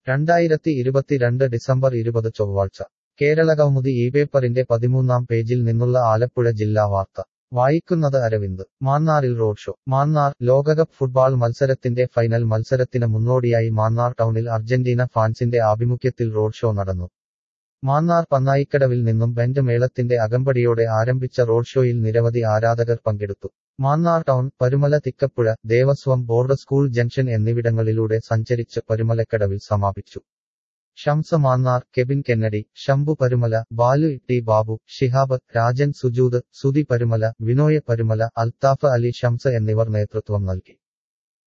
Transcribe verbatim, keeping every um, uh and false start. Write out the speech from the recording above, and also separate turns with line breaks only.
രണ്ടായിരത്തി ഇരുപത്തിരണ്ട് ഡിസംബർ ഇരുപത് ചൊവ്വാഴ്ച കേരളകൗമുദി ഈ പേപ്പറിന്റെ പതിമൂന്നാം പേജിൽ നിന്നുള്ള ആലപ്പുഴ ജില്ലാ വാർത്ത വായിക്കുന്നത് അരവിന്ദ്. മാന്നാറിൽ റോഡ് ഷോ. മാന്നാർ ലോകകപ്പ് ഫുട്ബാൾ മത്സരത്തിന്റെ ഫൈനൽ മത്സരത്തിന് മുന്നോടിയായി മാന്നാർ ടൗണിൽ അർജന്റീന ഫാൻസിന്റെ ആഭിമുഖ്യത്തിൽ റോഡ് ഷോ നടന്നു. മാന്നാർ പന്നായിക്കടവിൽ നിന്നും ബാൻഡ് മേളത്തിന്റെ അകമ്പടിയോടെ ആരംഭിച്ച റോഡ് ഷോയിൽ നിരവധി ആരാധകർ പങ്കെടുത്തു. Mannar town, Parumala, Thikkapuzha, Devaswom board school junction എന്നിവിടങ്ങളിലൂടെ സഞ്ചരിച്ച് പരുമലക്കടവിൽ സമാപിച്ചു. ഷംസ് മാന്നാർ, കെബിൻ കെന്നഡി, ശംഭു പരുമല, ബാലു ടി ബാബു, ഷിഹാബ്, രാജൻ സുജൂദ്, സുധി പരുമല, വിനോയ് പരുമല, അൽത്താഫ് അലി ഷംസ് എന്നിവർ നേതൃത്വം നൽകി.